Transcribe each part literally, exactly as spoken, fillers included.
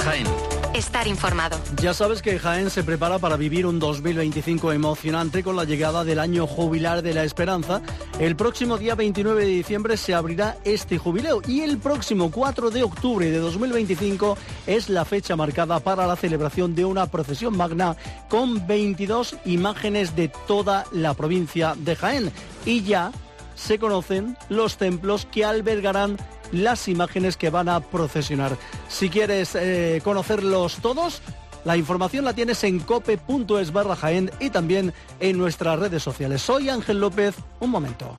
Jaén. Estar informado. Ya sabes que Jaén se prepara para vivir un dos mil veinticinco emocionante con la llegada del año jubilar de la esperanza. El próximo día veintinueve de diciembre se abrirá este jubileo y el próximo cuatro de octubre de dos mil veinticinco es la fecha marcada para la celebración de una procesión magna con veintidós imágenes de toda la provincia de Jaén. Y ya se conocen los templos que albergarán las imágenes que van a procesionar. Si quieres eh, conocerlos todos, la información la tienes en cope punto es barra Jaén y también en nuestras redes sociales. Soy Ángel López, un momento.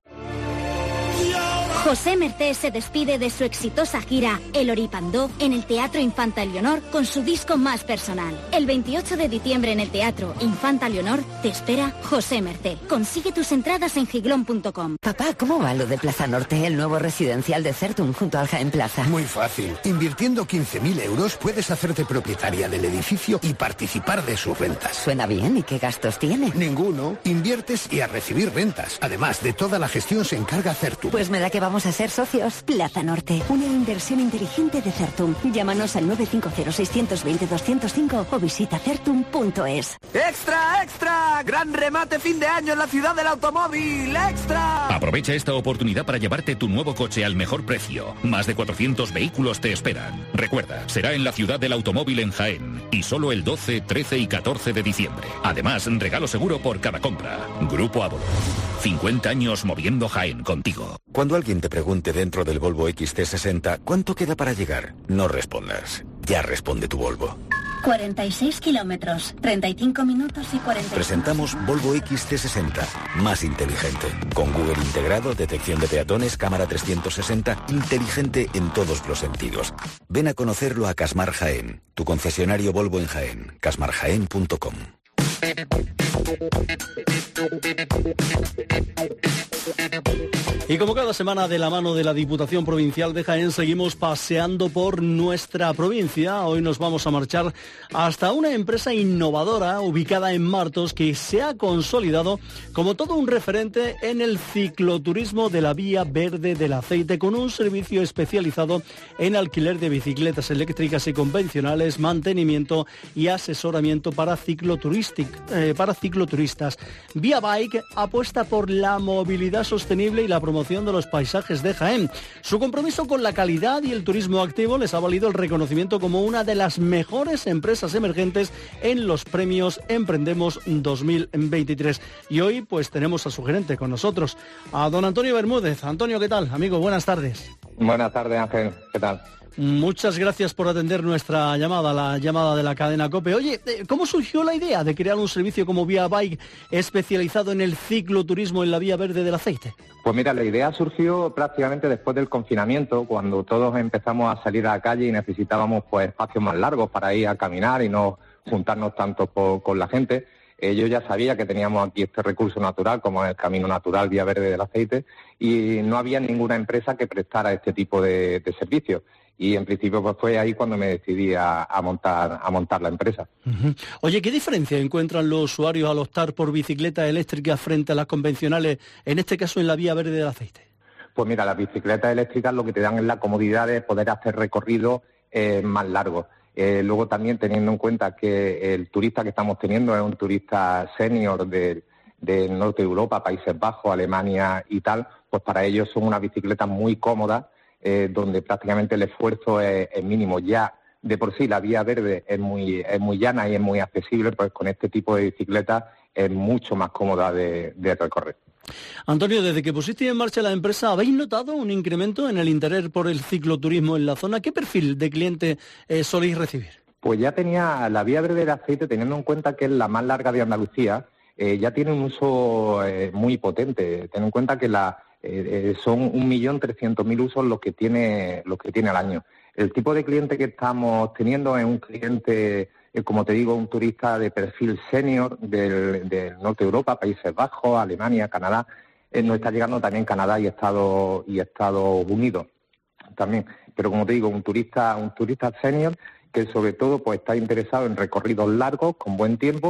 José Mercé se despide de su exitosa gira El Oripandó en el Teatro Infanta Leonor con su disco más personal. El veintiocho de diciembre en el Teatro Infanta Leonor te espera José Mercé. Consigue tus entradas en giglón punto com. Papá, ¿cómo va lo de Plaza Norte, el nuevo residencial de Certum junto al Jaén Plaza? Muy fácil. Invirtiendo quince mil euros puedes hacerte propietaria del edificio y participar de sus rentas. Suena bien. ¿Y qué gastos tiene? Ninguno. Inviertes y a recibir rentas. Además, de toda la gestión se encarga Certum. Pues me da que vamos a ser socios. Plaza Norte, una inversión inteligente de Certum. Llámanos al nueve cinco cero, seis dos cero, dos cero cinco o visita certum punto es. ¡Extra, extra! ¡Gran remate fin de año en la ciudad del automóvil! ¡Extra! Aprovecha esta oportunidad para llevarte tu nuevo coche al mejor precio. Más de cuatrocientos vehículos te esperan. Recuerda, será en la ciudad del automóvil en Jaén. Y solo el doce, trece y catorce de diciembre. Además, regalo seguro por cada compra. Grupo Ábolo. cincuenta años moviendo Jaén contigo. Cuando alguien te pregunte dentro del Volvo X C sesenta ¿cuánto queda para llegar? No respondas. Ya responde tu Volvo. cuarenta y seis kilómetros, treinta y cinco minutos y cuarenta. Presentamos Volvo X C sesenta, más inteligente. Con Google integrado, detección de peatones, cámara trescientos sesenta, inteligente en todos los sentidos. Ven a conocerlo a Casmar Jaén, tu concesionario Volvo en Jaén, casmar jaén punto com. Y como cada semana, de la mano de la Diputación Provincial de Jaén, seguimos paseando por nuestra provincia. Hoy nos vamos a marchar hasta una empresa innovadora ubicada en Martos que se ha consolidado como todo un referente en el cicloturismo de la Vía Verde del Aceite, con un servicio especializado en alquiler de bicicletas eléctricas y convencionales, mantenimiento y asesoramiento para, eh, para cicloturistas. Vía Bike apuesta por la movilidad sostenible y la promoción de los paisajes de Jaén. Su compromiso con la calidad y el turismo activo les ha valido el reconocimiento como una de las mejores empresas emergentes en los premios Emprendemos dos mil veintitrés. Y hoy pues tenemos a su gerente con nosotros, a don Antonio Bermúdez. Antonio, ¿qué tal? Amigo, buenas tardes. Buenas tardes, Ángel. ¿Qué tal? Muchas gracias por atender nuestra llamada, la llamada de la cadena COPE. Oye, ¿cómo surgió la idea de crear un servicio como Vía Bike especializado en el cicloturismo en la Vía Verde del Aceite? Pues mira, la idea surgió prácticamente después del confinamiento, cuando todos empezamos a salir a la calle y necesitábamos pues espacios más largos para ir a caminar y no juntarnos tanto por, con la gente. Eh, yo ya sabía que teníamos aquí este recurso natural, como el Camino Natural Vía Verde del Aceite, y no había ninguna empresa que prestara este tipo de, de servicios. Y en principio pues fue ahí cuando me decidí a, a montar a montar la empresa. Uh-huh. Oye, ¿qué diferencia encuentran los usuarios al optar por bicicletas eléctricas frente a las convencionales, en este caso en la Vía Verde del Aceite? Pues mira, las bicicletas eléctricas lo que te dan es la comodidad de poder hacer recorridos eh, más largos. Eh, luego también teniendo en cuenta que el turista que estamos teniendo es un turista senior del, del norte de Europa, Países Bajos, Alemania y tal, pues para ellos son unas bicicletas muy cómodas, Eh, donde prácticamente el esfuerzo es, es mínimo. Ya de por sí la Vía Verde es muy es muy llana y es muy accesible, pues con este tipo de bicicletas es mucho más cómoda de, de recorrer. Antonio, desde que pusiste en marcha la empresa, ¿habéis notado un incremento en el interés por el cicloturismo en la zona? ¿Qué perfil de cliente eh, soléis recibir? Pues ya tenía la Vía Verde del Aceite, teniendo en cuenta que es la más larga de Andalucía, eh, ya tiene un uso eh, muy potente. Ten en cuenta que la Eh, eh, son un millón trescientos mil usos los que tiene los que tiene al año. El tipo de cliente que estamos teniendo es un cliente, eh, como te digo, un turista de perfil senior del, del norte de Europa, Países Bajos, Alemania, Canadá. Eh, nos está llegando también Canadá y Estados y Estados Unidos también. Pero como te digo, un turista un turista senior que sobre todo pues está interesado en recorridos largos con buen tiempo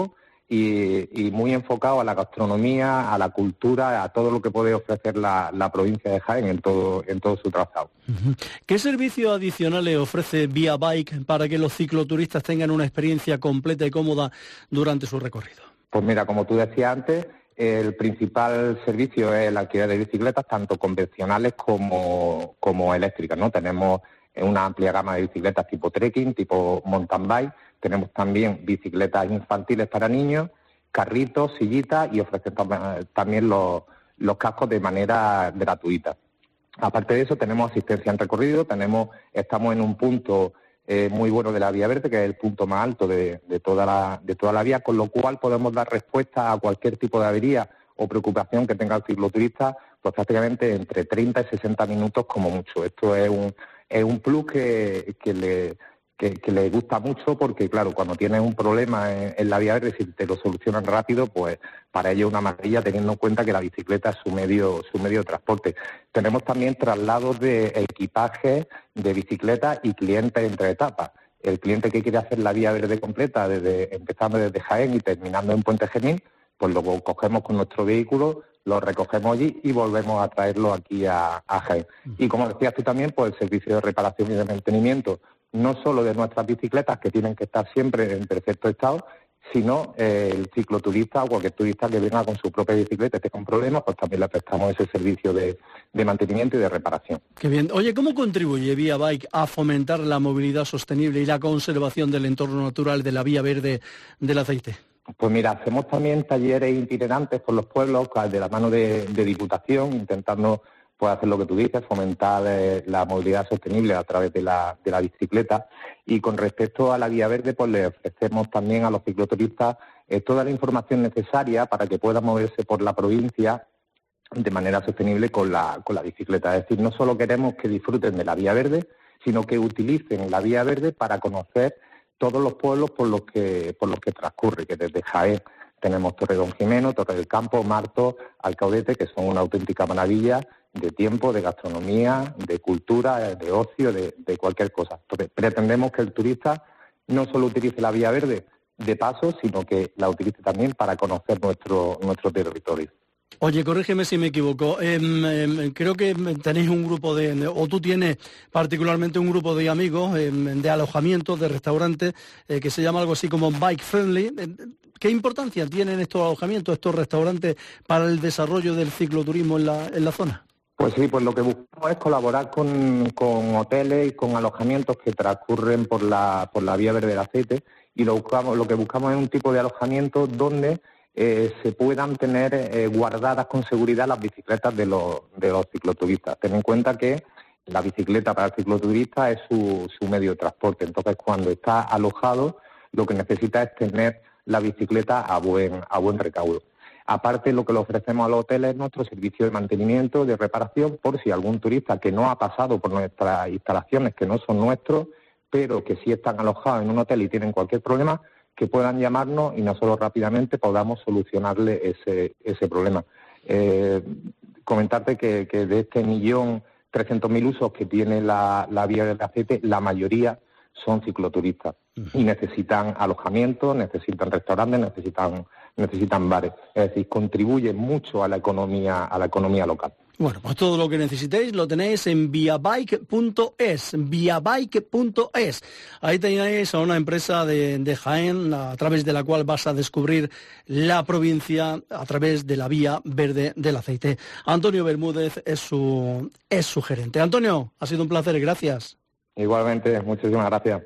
y, y muy enfocado a la gastronomía, a la cultura, a todo lo que puede ofrecer la, la provincia de Jaén en todo, en todo su trazado. ¿Qué servicios adicionales ofrece Vía Bike para que los cicloturistas tengan una experiencia completa y cómoda durante su recorrido? Pues mira, como tú decías antes, el principal servicio es la alquiler de bicicletas, tanto convencionales como, como eléctricas, ¿no? Tenemos una amplia gama de bicicletas tipo trekking, tipo mountain bike. Tenemos también bicicletas infantiles para niños, carritos, sillitas y ofrecemos también los, los cascos de manera gratuita. Aparte de eso, tenemos asistencia en recorrido, tenemos, estamos en un punto eh, muy bueno de la Vía Verde, que es el punto más alto de, de, toda la, de toda la vía, con lo cual podemos dar respuesta a cualquier tipo de avería o preocupación que tenga el cicloturista, pues prácticamente entre treinta y sesenta minutos como mucho. Esto es un, es un plus que, que le... Que, que le gusta mucho porque, claro, cuando tienes un problema en, en la Vía Verde, si te lo solucionan rápido, pues para ello es una maravilla, teniendo en cuenta que la bicicleta es su medio, su medio de transporte. Tenemos también traslados de equipaje de bicicletas y clientes entre etapas. El cliente que quiere hacer la Vía Verde completa, desde empezando desde Jaén y terminando en Puente Genil, pues lo cogemos con nuestro vehículo, lo recogemos allí y volvemos a traerlo aquí a, a Jaén. Y como decías tú también, pues el servicio de reparación y de mantenimiento, no solo de nuestras bicicletas, que tienen que estar siempre en perfecto estado, sino eh, el cicloturista o cualquier turista que venga con su propia bicicleta y tenga un problema, pues también le prestamos ese servicio de, de mantenimiento y de reparación. Qué bien. Oye, ¿cómo contribuye Vía Bike a fomentar la movilidad sostenible y la conservación del entorno natural de la Vía Verde del Aceite? Pues mira, hacemos también talleres itinerantes por los pueblos de la mano de, de Diputación, intentando pues hacer lo que tú dices, fomentar eh, la movilidad sostenible a través de la, de la bicicleta. Y con respecto a la Vía Verde, pues le ofrecemos también a los cicloturistas eh, toda la información necesaria para que puedan moverse por la provincia de manera sostenible con la, con la bicicleta. Es decir, no solo queremos que disfruten de la Vía Verde, sino que utilicen la Vía Verde para conocer todos los pueblos por los que, por los que transcurre, que desde Jaén tenemos Torre Don Jimeno, Torre del Campo, Marto, Alcaudete, que son una auténtica maravilla de tiempo, de gastronomía, de cultura, de ocio, de, de cualquier cosa. Entonces, pretendemos que el turista no solo utilice la Vía Verde de paso, sino que la utilice también para conocer nuestro, nuestro territorio. Oye, corrígeme si me equivoco. Eh, eh, creo que tenéis un grupo de, o tú tienes particularmente un grupo de amigos eh, de alojamientos, de restaurantes, eh, que se llama algo así como Bike Friendly. ¿Qué importancia tienen estos alojamientos, estos restaurantes para el desarrollo del cicloturismo en la, en la zona? Pues sí, pues lo que buscamos es colaborar con, con hoteles y con alojamientos que transcurren por la, por la Vía Verde del Aceite, y lo, buscamos, lo que buscamos es un tipo de alojamiento donde eh, se puedan tener eh, guardadas con seguridad las bicicletas de los, de los cicloturistas. Ten en cuenta que la bicicleta para el cicloturista es su, su medio de transporte, entonces cuando está alojado lo que necesita es tener la bicicleta a buen, a buen recaudo. Aparte, lo que le ofrecemos a los hoteles es nuestro servicio de mantenimiento, de reparación, por si algún turista que no ha pasado por nuestras instalaciones, que no son nuestros, pero que sí están alojados en un hotel y tienen cualquier problema, que puedan llamarnos y nosotros rápidamente podamos solucionarle ese, ese problema. Eh, comentarte que, que de este millón trescientos mil usos que tiene la, la Vía del Aceite, la mayoría son cicloturistas y necesitan alojamiento, necesitan restaurantes, necesitan necesitan bares. Es decir, contribuye mucho a la economía a la economía local. Bueno, pues todo lo que necesitéis lo tenéis en viabike punto es, viabike punto es. Ahí tenéis a una empresa de, de Jaén, a través de la cual vas a descubrir la provincia a través de la Vía Verde del Aceite. Antonio Bermúdez es su, es su gerente. Antonio, ha sido un placer, gracias. Igualmente, muchísimas gracias.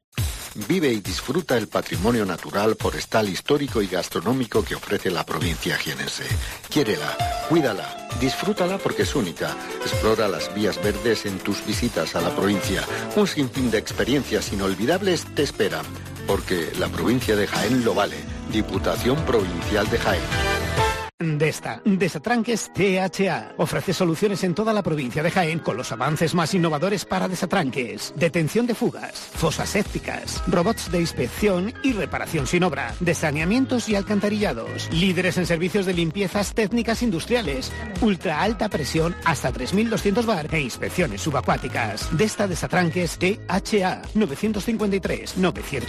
Vive y disfruta el patrimonio natural, forestal, histórico y gastronómico que ofrece la provincia jienense. Quiérela, cuídala, disfrútala porque es única. Explora las vías verdes en tus visitas a la provincia. Un sinfín de experiencias inolvidables te esperan, porque la provincia de Jaén lo vale. Diputación Provincial de Jaén. Desta, Desatranques T H A. Ofrece soluciones en toda la provincia de Jaén con los avances más innovadores para desatranques, detención de fugas, fosas sépticas, robots de inspección y reparación sin obra, desaneamientos y alcantarillados, líderes en servicios de limpiezas técnicas industriales, ultra alta presión hasta tres mil doscientos bar e inspecciones subacuáticas. Desta Desatranques T H A. novecientos cincuenta y tres novecientos